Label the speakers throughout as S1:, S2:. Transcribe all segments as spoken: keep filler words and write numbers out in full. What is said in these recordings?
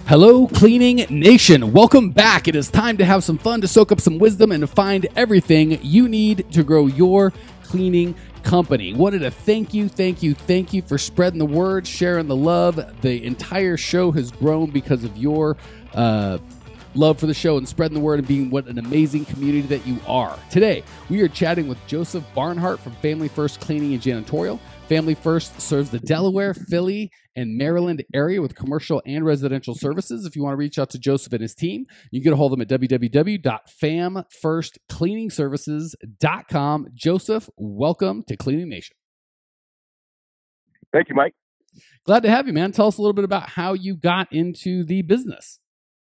S1: Hello, Cleaning Nation. Welcome back. It is time to have some fun, to soak up some wisdom, and to find everything you need to grow your cleaning company. Wanted to thank you, thank you, thank you for spreading the word, sharing the love. The entire show has grown because of your uh, love for the show and spreading the word and being what an amazing community that you are. Today, we are chatting with Joseph Barnhart from Family First Cleaning and Janitorial. Family First serves the Delaware, Philly, and Maryland area with commercial and residential services. If you want to reach out to Joseph and his team, you can get a hold of them at w w w dot fam first cleaning services dot com. Joseph, welcome to Cleaning Nation.
S2: Thank you, Mike.
S1: Glad to have you, man. Tell us a little bit about how you got into the business.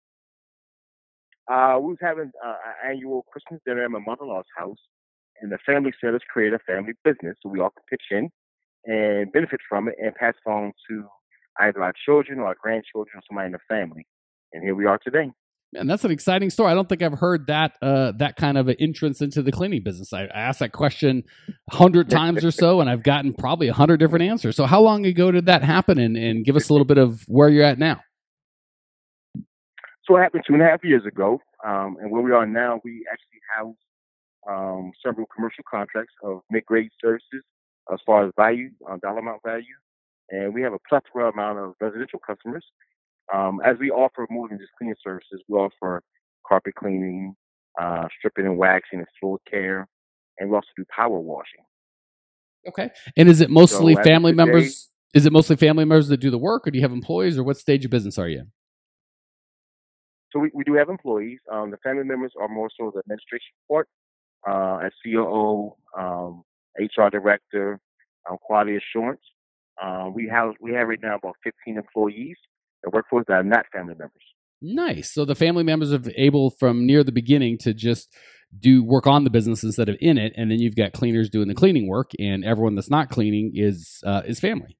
S2: Uh, we was having uh, an annual Christmas dinner at my mother-in-law's house, and the family said, let's create a family business so we all can pitch in and benefit from it and pass it on to either our children or our grandchildren or somebody in the family. And here we are today.
S1: Man, that's an exciting story. I don't think I've heard that uh, that kind of an entrance into the cleaning business. I, I asked that question a hundred times or so, and I've gotten probably a hundred different answers. So how long ago did that happen? And, and give us a little bit of where you're at now.
S2: So it happened two and a half years ago. Um, and where we are now, we actually house um, several commercial contracts of mid-grade services as far as value, uh, dollar amount value. And we have a plethora amount of residential customers. Um, as we offer more than just cleaning services, we offer carpet cleaning, uh, stripping and waxing, and floor care, and we also do power washing.
S1: Okay. And is it mostly
S2: so
S1: family
S2: today,
S1: members? Is it mostly family members that do the work, or do you have employees, or what stage of business are you in?
S2: So we, we do have employees. Um, the family members are more so the administration part, uh, as C O O, um, H R director, um, quality assurance. Uh, we have we have right now about fifteen employees that work for us that are not family members.
S1: Nice. So the family members are able from near the beginning to just do work on the business instead of in it, and then you've got cleaners doing the cleaning work, and everyone that's not cleaning is uh, is family.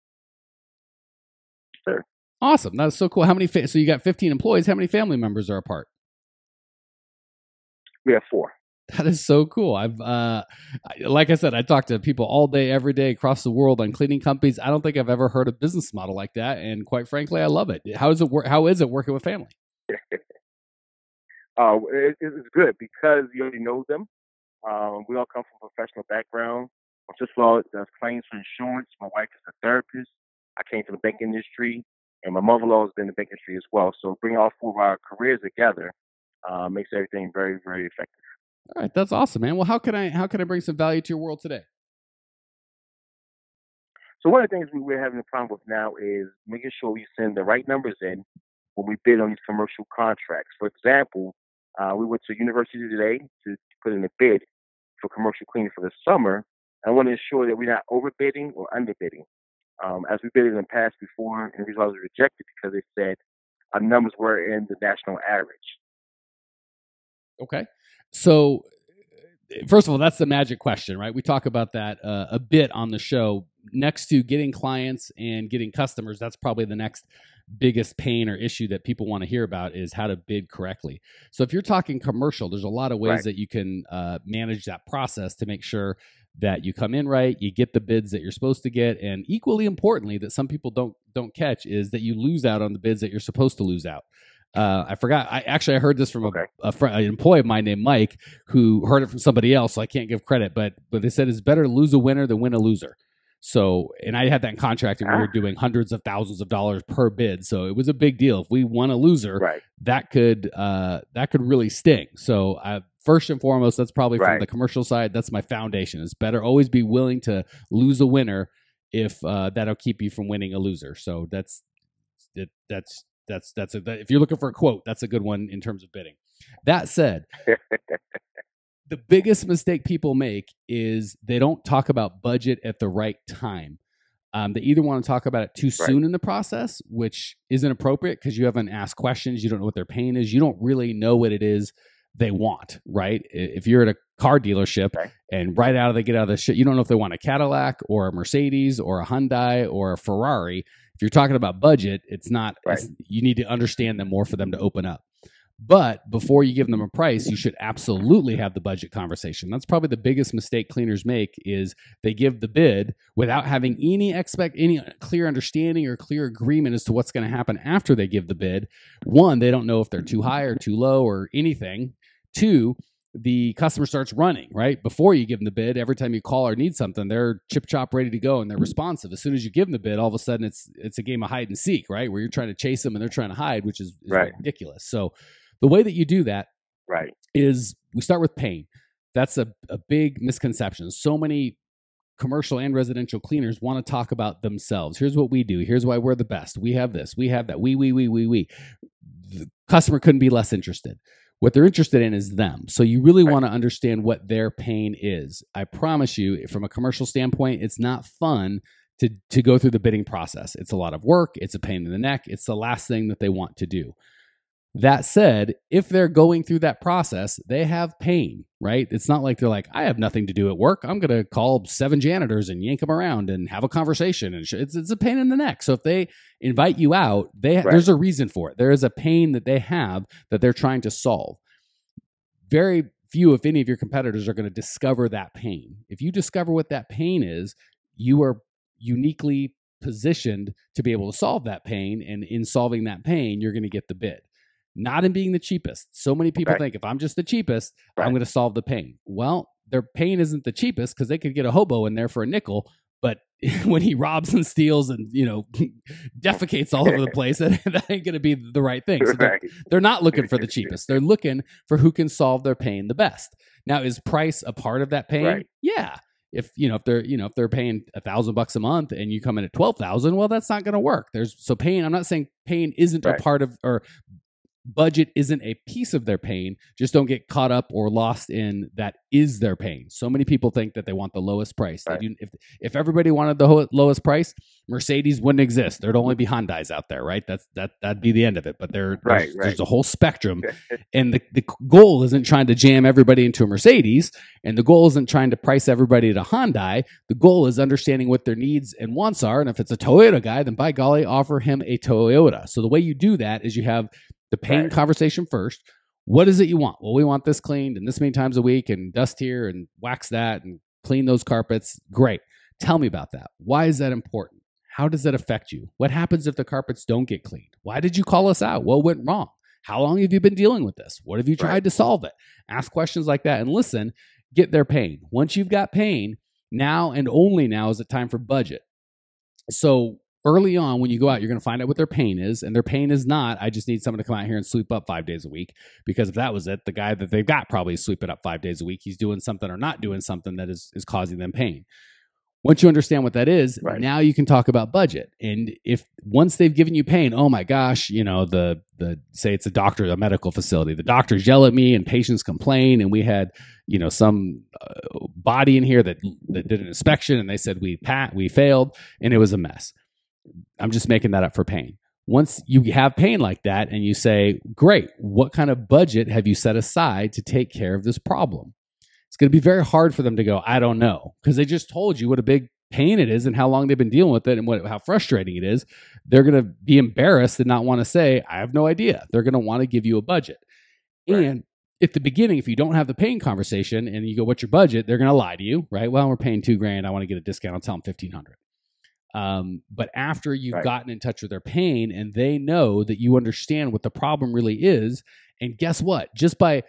S2: Sure.
S1: Awesome. That's so cool. How many? Fa- so you got fifteen employees. How many family members are a part?
S2: We have four.
S1: That is so cool. I've, uh, like I said, I talk to people all day, every day across the world on cleaning companies. I don't think I've ever heard a business model like that, and quite frankly, I love it. How is it work? How is it working with family?
S2: uh, it, it's good because you already know them. Um, we all come from professional background. My sister-in-law does claims for insurance. My wife is a therapist. I came from the bank industry, and my mother-in-law has been in the bank industry as well. So bringing all four of our careers together uh, makes everything very, very effective.
S1: All right, that's awesome, man. Well, how can I how can I bring some value to your world today?
S2: So one of the things we, we're having a problem with now is making sure we send the right numbers in when we bid on these commercial contracts. For example, uh, we went to university today to put in a bid for commercial cleaning for the summer. I want to ensure that we're not overbidding or underbidding. Um, as we bid in the past before, and the result was rejected because they said our numbers were in the national average.
S1: Okay. So, first of all, that's the magic question, right? We talk about that uh, a bit on the show. Next to getting clients and getting customers, that's probably the next biggest pain or issue that people want to hear about is how to bid correctly. So if you're talking commercial, there's a lot of ways
S2: Right.
S1: that you can uh, manage that process to make sure that you come in right, you get the bids that you're supposed to get, and equally importantly, that some people don't don't catch is that you lose out on the bids that you're supposed to lose out. Uh, I forgot. I actually I heard this from
S2: Okay.
S1: a, a friend, an employee of mine named Mike, who heard it from somebody else. So I can't give credit, but but they said it's better to lose a winner than win a loser. So, and I had that in contract, and we were doing hundreds of thousands of dollars per bid. So it was a big deal. If we won a loser,
S2: Right.
S1: that could uh, that could really sting. So uh, first and foremost, that's probably from
S2: Right.
S1: the commercial side. That's my foundation. It's better always be willing to lose a winner if uh, that'll keep you from winning a loser. So that's it, that's. That's that's a, that, if you're looking for a quote, that's a good one in terms of bidding. That said, the biggest mistake people make is they don't talk about budget at the right time. Um, they either want to talk about it too soon
S2: Right.
S1: in the process, which isn't appropriate because you haven't asked questions. You don't know what their pain is. You don't really know what it is they want, right? If you're at a car dealership
S2: Okay.
S1: and right out of they get out of the shit, you don't know if they want a Cadillac or a Mercedes or a Hyundai or a Ferrari. If you're talking about budget, it's not,
S2: Right.
S1: it's, you need to understand them more for them to open up. But before you give them a price, you should absolutely have the budget conversation. That's probably the biggest mistake cleaners make, is they give the bid without having any expect any clear understanding or clear agreement as to what's going to happen after they give the bid. One, they don't know if they're too high or too low or anything. Two, the customer starts running, right? Before you give them the bid, every time you call or need something, they're chip chop ready to go and they're responsive. As soon as you give them the bid, all of a sudden it's it's a game of hide and seek, right? Where you're trying to chase them and they're trying to hide, which is, is
S2: Right.
S1: ridiculous. So the way that you do that
S2: Right.
S1: is we start with pain. That's a, a big misconception. So many commercial and residential cleaners want to talk about themselves. Here's what we do. Here's why we're the best. We have this. We have that. We, we, we, we, we. The customer couldn't be less interested. What they're interested in is them. So you really
S2: Right.
S1: want to understand what their pain is. I promise you, from a commercial standpoint, it's not fun to, to go through the bidding process. It's a lot of work. It's a pain in the neck. It's the last thing that they want to do. That said, if they're going through that process, they have pain, right? It's not like they're like, I have nothing to do at work. I'm going to call seven janitors and yank them around and have a conversation. And sh- it's, it's a pain in the neck. So if they invite you out, they
S2: Right.
S1: there's a reason for it. There is a pain that they have that they're trying to solve. Very few, if any, of your competitors are going to discover that pain. If you discover what that pain is, you are uniquely positioned to be able to solve that pain. And in solving that pain, you're going to get the bid. Not in being the cheapest. So many people
S2: Right.
S1: think if I'm just the cheapest,
S2: Right.
S1: I'm going to solve the pain. Well, their pain isn't the cheapest because they could get a hobo in there for a nickel. But when he robs and steals and, you know, defecates all over the place, that, that ain't going to be the right thing. So they're,
S2: Right.
S1: they're not looking for the cheapest. They're looking for who can solve their pain the best. Now, is price a part of that pain?
S2: Right.
S1: Yeah. If you know if they're you know if they're paying a thousand bucks a month and you come in at twelve thousand, well, that's not going to work. There's so pain. I'm not saying pain isn't
S2: Right.
S1: a part of or budget isn't a piece of their pain. Just don't get caught up or lost in that is their pain. So many people think that they want the lowest price. They
S2: Right.
S1: do, if if everybody wanted the ho- lowest price, Mercedes wouldn't exist. There'd only be Hyundais out there, right? That's that that'd be the end of it. But there,
S2: Right,
S1: there's,
S2: right.
S1: there's a whole spectrum, and the the goal isn't trying to jam everybody into a Mercedes, and the goal isn't trying to price everybody to Hyundai. The goal is understanding what their needs and wants are, and if it's a Toyota guy, then by golly, offer him a Toyota. So the way you do that is you have the pain
S2: Right.
S1: conversation first. What is it you want? Well, we want this cleaned and this many times a week and dust here and wax that and clean those carpets. Great. Tell me about that. Why is that important? How does that affect you? What happens if the carpets don't get cleaned? Why did you call us out? What went wrong? How long have you been dealing with this? What have you tried
S2: Right.
S1: to solve it? Ask questions like that and listen, get their pain. Once you've got pain, now and only now is it time for budget. So early on, when you go out, you're going to find out what their pain is. And their pain is not, I just need someone to come out here and sweep up five days a week. Because if that was it, the guy that they've got probably is sweeping up five days a week. He's doing something or not doing something that is, is causing them pain. Once you understand what that is,
S2: Right.
S1: now you can talk about budget. And if once they've given you pain, oh my gosh, you know, the the say it's a doctor, a medical facility, the doctors yell at me and patients complain, and we had, you know, some uh, body in here that that did an inspection and they said we pat we failed and it was a mess. I'm just making that up for pain. Once you have pain like that and you say, great, what kind of budget have you set aside to take care of this problem? It's going to be very hard for them to go, I don't know, because they just told you what a big pain it is and how long they've been dealing with it and what how frustrating it is. They're going to be embarrassed and not want to say, I have no idea. They're going to want to give you a budget.
S2: Right.
S1: And at the beginning, if you don't have the pain conversation and you go, what's your budget? They're going to lie to you, right? Well, we're paying two grand. I want to get a discount. I'll tell them fifteen hundred. Um, but after you've
S2: Right.
S1: gotten in touch with their pain and they know that you understand what the problem really is, and guess what? Just by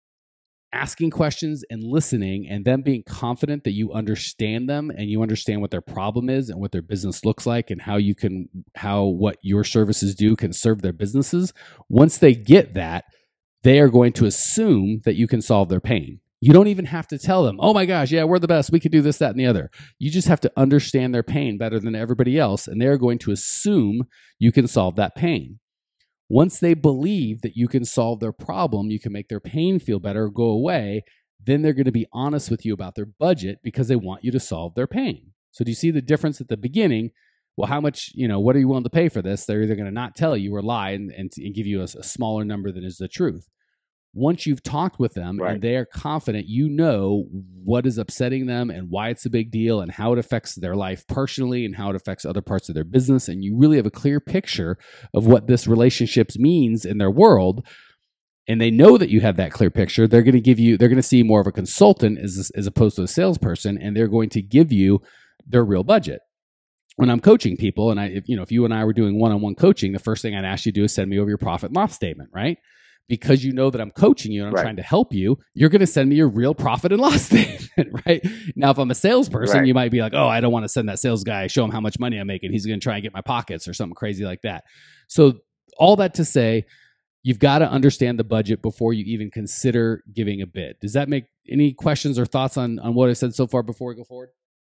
S1: asking questions and listening and them being confident that you understand them and you understand what their problem is and what their business looks like and how you can, how what your services do can serve their businesses. Once they get that, they are going to assume that you can solve their pain. You don't even have to tell them, oh my gosh, yeah, we're the best. We could do this, that, and the other. You just have to understand their pain better than everybody else. And they're going to assume you can solve that pain. Once they believe that you can solve their problem, you can make their pain feel better, go away, then they're going to be honest with you about their budget because they want you to solve their pain. So do you see the difference at the beginning? Well, how much, you know, what are you willing to pay for this? They're either going to not tell you or lie and, and, and give you a, a smaller number than is the truth. Once you've talked with them
S2: Right.
S1: and they are confident, you know what is upsetting them and why it's a big deal and how it affects their life personally and how it affects other parts of their business. And you really have a clear picture of what this relationships means in their world. and they know that you have that clear picture, they're going to give you, they're going to see more of a consultant as, as opposed to a salesperson, and they're going to give you their real budget. When I'm coaching people, and I, if, you know, if you and I were doing one-on-one coaching, the first thing I'd ask you to do is send me over your profit and loss statement, right? Because you know that I'm coaching you and I'm right. trying to help you, you're going to send me your real profit and loss statement, right? Now, if I'm a salesperson, right. you might be like, oh, I don't want to send that sales guy, show him how much money I'm making. He's going to try and get my pockets or something crazy like that. So all that to say, you've got to understand the budget before you even consider giving a bid. Does that make any questions or thoughts on, on what I said so far before we go forward?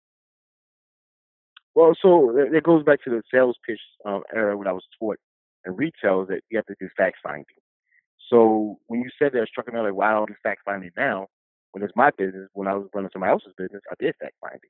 S2: Well, so it goes back to the sales pitch um, era when I was taught in retail that you have to do fact finding. So when you said that, it struck me like, why I don't do fact finding now? When it's my business, when I was running somebody else's business, I did fact finding.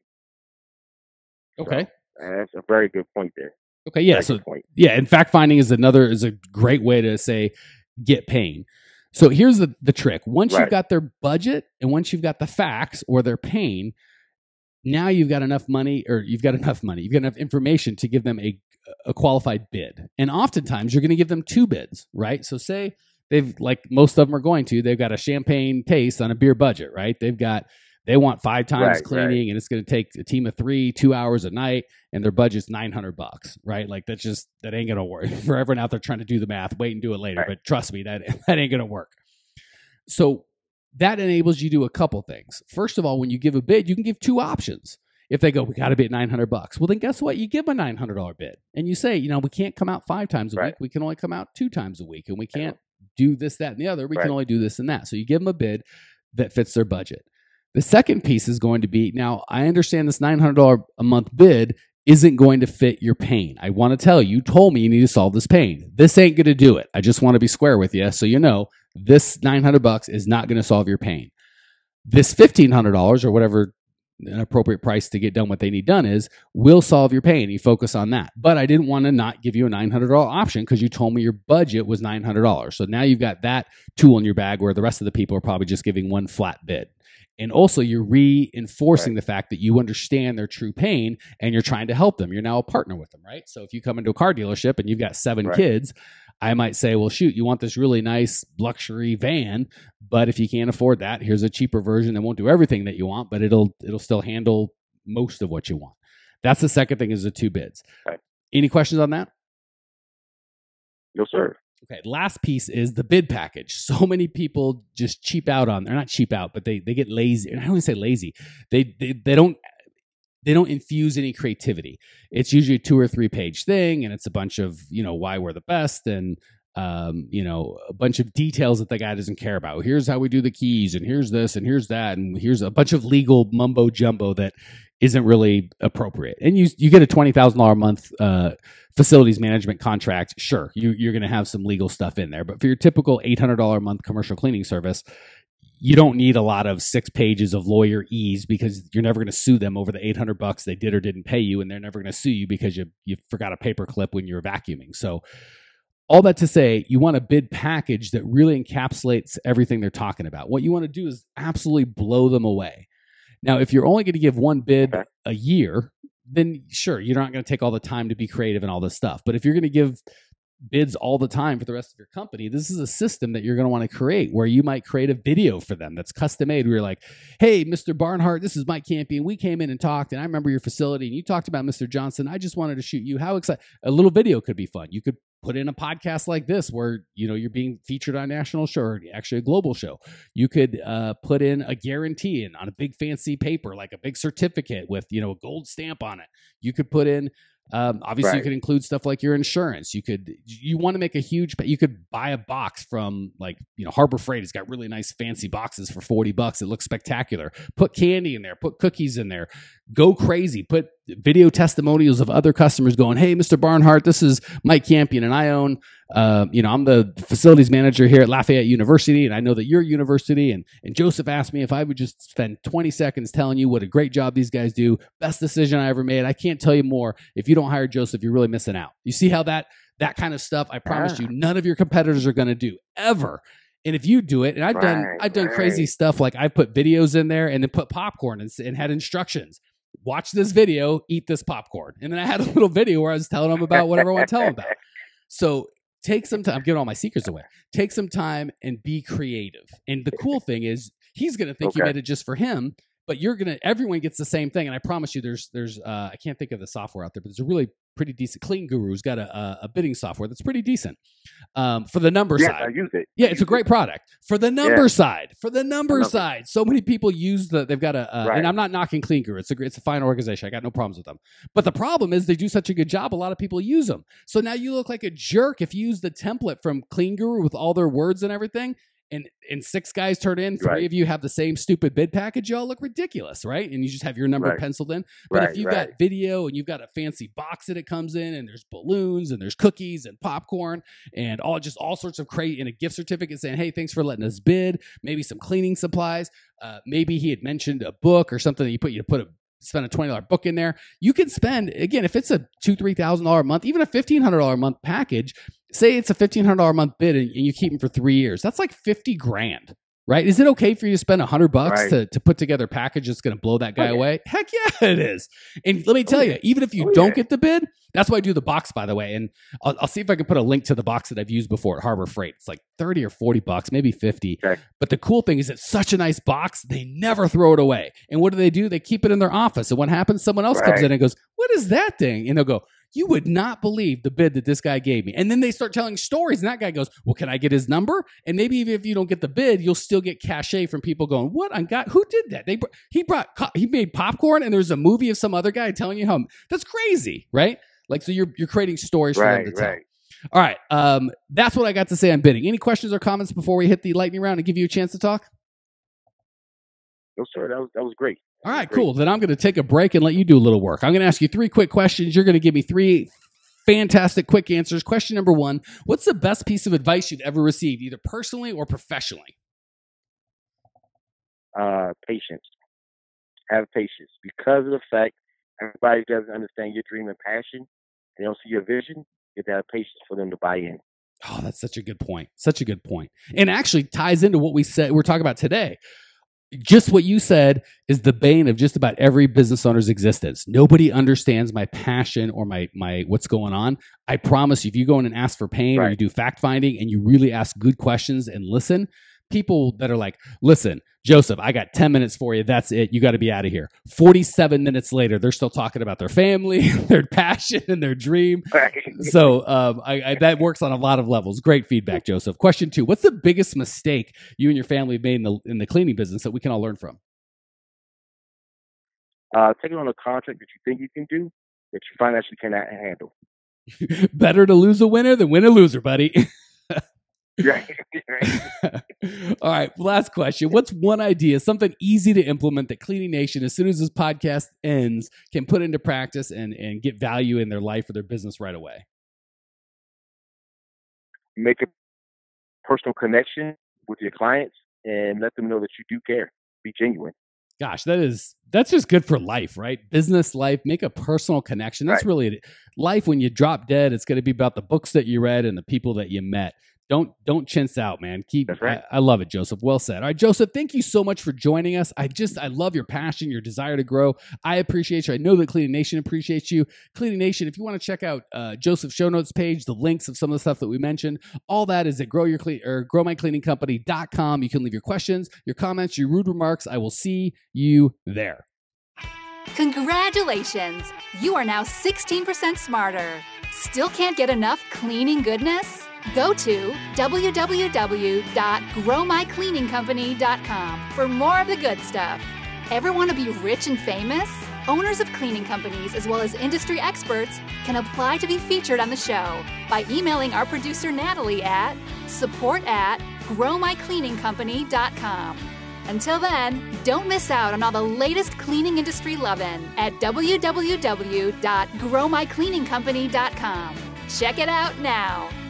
S1: Okay,
S2: so, that's a very good point there.
S1: Okay, yeah, very so yeah, and fact finding is another is a great way to say get pain. So here's the the trick: once right. you've got their budget and once you've got the facts or their pain. Now you've got enough money, or you've got enough money, you've got enough information to give them a, a qualified bid. And oftentimes you're going to give them two bids, right? So say they've, like most of them are going to, they've got a champagne taste on a beer budget, right? They've got, they want five times right, cleaning right. and it's going to take a team of three, two hours a night, and their budget's nine hundred bucks, right? Like that's just, that ain't going to work. For everyone out there trying to do the math, wait and do it later. Right. But trust me, that, that ain't going to work. So that enables you to do a couple things. First of all, when you give a bid, you can give two options. If they go, we got to bid nine hundred bucks. Well, then guess what? You give a nine hundred dollars bid and you say, you know, we can't come out five times a right. week. We can only come out two times a week, and we can't do this, that, and the other. We right. can only do this and that. So you give them a bid that fits their budget. The second piece is going to be, now I understand this nine hundred dollars a month bid isn't going to fit your pain. I want to tell you, you told me you need to solve this pain. This ain't going to do it. I just want to be square with you. So, you know, this nine hundred bucks is not going to solve your pain. This fifteen hundred dollars or whatever an appropriate price to get done what they need done is, will solve your pain. You focus on that. But I didn't want to not give you a nine hundred dollars option because you told me your budget was nine hundred dollars. So now you've got that tool in your bag where the rest of the people are probably just giving one flat bid. And also you're reinforcing right. the fact that you understand their true pain and you're trying to help them. You're now a partner with them, right? So if you come into a car dealership and you've got seven right. kids, I might say, well, shoot, you want this really nice luxury van, but if you can't afford that, here's a cheaper version that won't do everything that you want, but it'll it'll still handle most of what you want. That's the second thing, is the two bids. Right. Any questions on that?
S2: No, sir.
S1: Okay, last piece is the bid package. So many people just cheap out on, they're not cheap out, but they they get lazy. And I don't want to say lazy. They, they they don't they don't infuse any creativity. It's usually a two or three page thing, and it's a bunch of, you know, why we're the best, and um, you know, a bunch of details that the guy doesn't care about. Here's how we do the keys, and here's this, and here's that, and here's a bunch of legal mumbo jumbo that isn't really appropriate. And you you get a twenty thousand dollars a month uh, facilities management contract, sure, you, you're going to have some legal stuff in there. But for your typical eight hundred dollars a month commercial cleaning service, you don't need a lot of six pages of lawyer ease, because you're never going to sue them over the eight hundred bucks they did or didn't pay you, and they're never going to sue you because you you forgot a paper clip when you were vacuuming. So all that to say, you want a bid package that really encapsulates everything they're talking about. What you want to do is absolutely blow them away. Now, if you're only going to give one bid a year, then sure, you're not going to take all the time to be creative and all this stuff. But if you're going to give bids all the time for the rest of your company, this is a system that you're going to want to create, where you might create a video for them that's custom made, where you're like, hey, Mister Barnhart, this is Mike Campion. We came in and talked, and I remember your facility, and you talked about Mister Johnson. I just wanted to shoot you. How excited. A little video could be fun. You could put in a podcast like this where, you know, you're being featured on a national show, or actually a global show. You could uh, put in a guarantee in on a big fancy paper, like a big certificate with, you know, a gold stamp on it. You could put in, um, obviously right. you could include stuff like your insurance. You could, you want to make a huge, you could buy a box from, like, you know, Harbor Freight has got really nice fancy boxes for forty bucks. It looks spectacular. Put candy in there, put cookies in there, go crazy, put video testimonials of other customers going, hey, Mister Barnhart, this is Mike Campion, and I own, uh, you know, I'm the facilities manager here at Lafayette University, and I know that your university, and, and Joseph asked me if I would just spend twenty seconds telling you what a great job these guys do. Best decision I ever made. I can't tell you more. If you don't hire Joseph, you're really missing out. You see how that, that kind of stuff, I promise you, none of your competitors are going to do ever. And if you do it, and I've right, done, I've done right. crazy stuff, like I've put videos in there and then put popcorn and, and had instructions. Watch this video, eat this popcorn. And then I had a little video where I was telling them about whatever I want to tell them about. So take some time. I'm giving all my secrets away. Take some time and be creative. And the cool thing is he's going to think
S2: Okay.
S1: you made it just for him, but you're going to, everyone gets the same thing. And I promise you there's, there's, uh, I can't think of the software out there, but there's a really pretty decent Clean Guru's got a, a, a bidding software that's pretty decent um, for the number
S2: Yes,
S1: side.
S2: I use it.
S1: Yeah,
S2: I
S1: it's
S2: use
S1: a great
S2: it.
S1: product for the number
S2: Yeah.
S1: side. For the number
S2: number.
S1: side, so many people use the. They've got a, uh,
S2: Right.
S1: and I'm not knocking Clean Guru. It's a great- it's a fine organization. I got no problems with them. But the problem is they do such a good job. A lot of people use them. So now you look like a jerk if you use the template from Clean Guru with all their words and everything. And and six guys turn in, three
S2: Right.
S1: of you have the same stupid bid package. Y'all look ridiculous, right? And you just have your number
S2: Right.
S1: penciled in. But
S2: Right,
S1: if you've
S2: right.
S1: got video and you've got a fancy box that it comes in, and there's balloons and there's cookies and popcorn and all just all sorts of crate and a gift certificate saying, "Hey, thanks for letting us bid." Maybe some cleaning supplies. Uh, maybe he had mentioned a book or something that you put you put a spend a twenty dollars book in there. You can spend, again, if it's a two, three thousand dollars a month, even a fifteen hundred dollars a month package, say it's a fifteen hundred dollars a month bid and, and you keep them for three years. That's like fifty grand, right? Is it okay for you to spend a hundred bucks
S2: Right.
S1: to, to put together a package that's going to blow that guy
S2: Oh, yeah.
S1: away? Heck yeah, it is. And let me tell
S2: Oh,
S1: you,
S2: yeah.
S1: even if you
S2: Oh,
S1: don't
S2: yeah.
S1: get the bid, that's why I do the box, by the way. And I'll, I'll see if I can put a link to the box that I've used before at Harbor Freight. It's like thirty or forty bucks, maybe fifty.
S2: Okay.
S1: But the cool thing is it's such a nice box, they never throw it away. And what do they do? They keep it in their office. And what happens? Someone else comes
S2: Right.
S1: in and goes, "What is that thing?" And they'll go, "You would not believe the bid that this guy gave me." And then they start telling stories. And that guy goes, "Well, can I get his number?" And maybe even if you don't get the bid, you'll still get cachet from people going, "What? I got, who did that?" They br- He brought, co- he made popcorn and there's a movie of some other guy telling you how, that's crazy, right? Like, so you're, you're creating stories for
S2: Right,
S1: them to tell.
S2: right.
S1: All right. Um, that's what I got to say on bidding. Any questions or comments before we hit the lightning round and give you a chance to talk?
S2: No, sir, that was that was great. That
S1: All
S2: was
S1: right,
S2: great.
S1: cool. Then I'm going to take a break and let you do a little work. I'm going to ask you three quick questions. You're going to give me three fantastic quick answers. Question number one, what's the best piece of advice you've ever received, either personally or professionally?
S2: Uh, patience. Have patience because of the fact everybody doesn't understand your dream and passion. They don't see your vision. You have to have patience for them to buy in.
S1: Oh, that's such a good point. Such a good point. And actually ties into what we said we're talking about today. Just what you said is the bane of just about every business owner's existence. Nobody understands my passion or my my what's going on. I promise you, if you go in and ask for pain or
S2: Right.
S1: you do fact finding and you really ask good questions and listen, people that are like, "Listen, Joseph, I got ten minutes for you. That's it. You got to be out of here." forty-seven minutes later, they're still talking about their family, their passion, and their dream.
S2: Right.
S1: So um, I, I, that works on a lot of levels. Great feedback, Joseph. Question two: what's the biggest mistake you and your family have made in the in the cleaning business that we can all learn from?
S2: Uh, taking on a contract that you think you can do that you financially cannot handle.
S1: Better to lose a winner than win a loser, buddy.
S2: Right.
S1: All right, last question. What's one idea, something easy to implement that Cleaning Nation, as soon as this podcast ends, can put into practice and, and get value in their life or their business right away?
S2: Make a personal connection with your clients and let them know that you do care. Be genuine.
S1: Gosh, that is that's just good for life, right? Business life, make a personal connection. That's
S2: Right.
S1: really it. Life. When you drop dead, it's going to be about the books that you read and the people that you met. Don't don't chintz out, man. Keep.
S2: That's right.
S1: I, I love it, Joseph. Well said. All right, Joseph. Thank you so much for joining us. I just I love your passion, your desire to grow. I appreciate you. I know that Cleaning Nation appreciates you. Cleaning Nation. If you want to check out uh, Joseph's show notes page, the links of some of the stuff that we mentioned, all that is at grow your cle- or grow my cleaning company dot com. You can leave your questions, your comments, your rude remarks. I will see you there.
S3: Congratulations! You are now sixteen percent smarter. Still can't get enough cleaning goodness? Go to w w w dot grow my cleaning company dot com for more of the good stuff. Ever want to be rich and famous? Owners of cleaning companies, as well as industry experts, can apply to be featured on the show by emailing our producer Natalie at support at grow my cleaning company dot com. Until then, don't miss out on all the latest cleaning industry lovin' at w w w dot grow my cleaning company dot com. Check it out now.